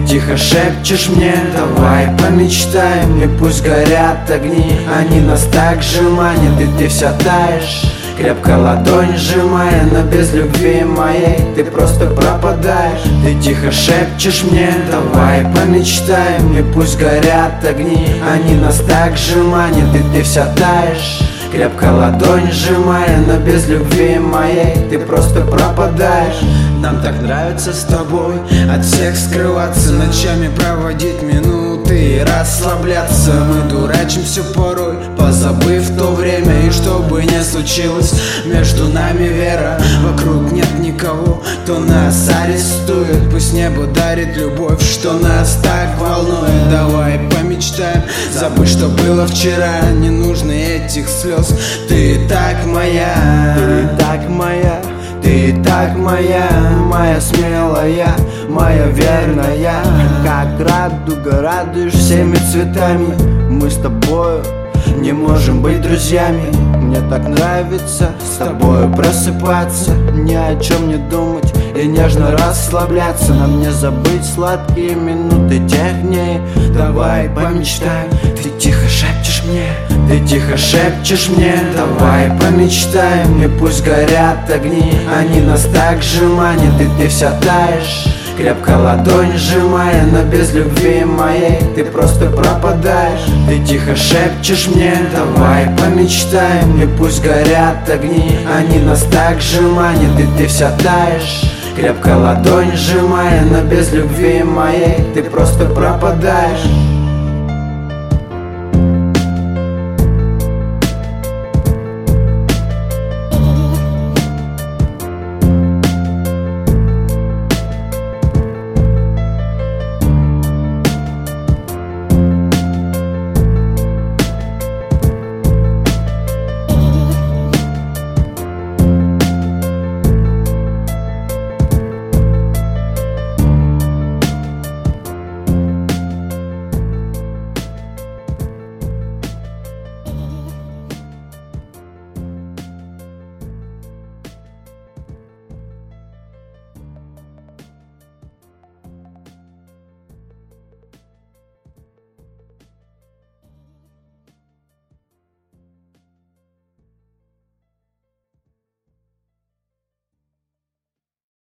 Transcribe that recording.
тихо шепчешь мне: давай помечтаем. И пусть горят огни, они нас так же манят. И ты вся таешь, крепко ладонь сжимая, но без любви моей ты просто пропадаешь. Ты тихо шепчешь мне: давай помечтаем. И пусть горят огни, они нас так же манят. И ты вся таешь, крепко ладонь сжимая, но без любви моей ты просто пропадаешь. Нам так нравится с тобой от всех скрываться, ночами проводить минуты и расслабляться. Мы дурачимся порой, позабыв то время. И что бы ни случилось, между нами вера. Вокруг нет никого, кто нас арестует. Пусть небо дарит любовь, что нас так волнует. Давай помечтаем, забудь, что было вчера. Не нужно этих слез, ты и так моя. Ты и так моя, ты и так моя, моя смелая, моя верная. Как радуга, радуешь всеми цветами. Мы с тобою не можем быть друзьями. Мне так нравится с тобою просыпаться, ни о чем не думать и нежно расслабляться. Нам не забыть сладкие минуты тех дней. Давай помечтаем. Ты тихо шепчешь мне, ты тихо шепчешь мне: давай помечтаем. И пусть горят огни, они нас так же манят. И ты вся таешь, крепко ладонь сжимая, но без любви моей ты просто пропадаешь. Ты тихо шепчешь мне: давай помечтаем. И пусть горят огни, они нас так же манят. И ты вся таешь, крепко ладонь сжимая, но без любви моей ты просто пропадаешь.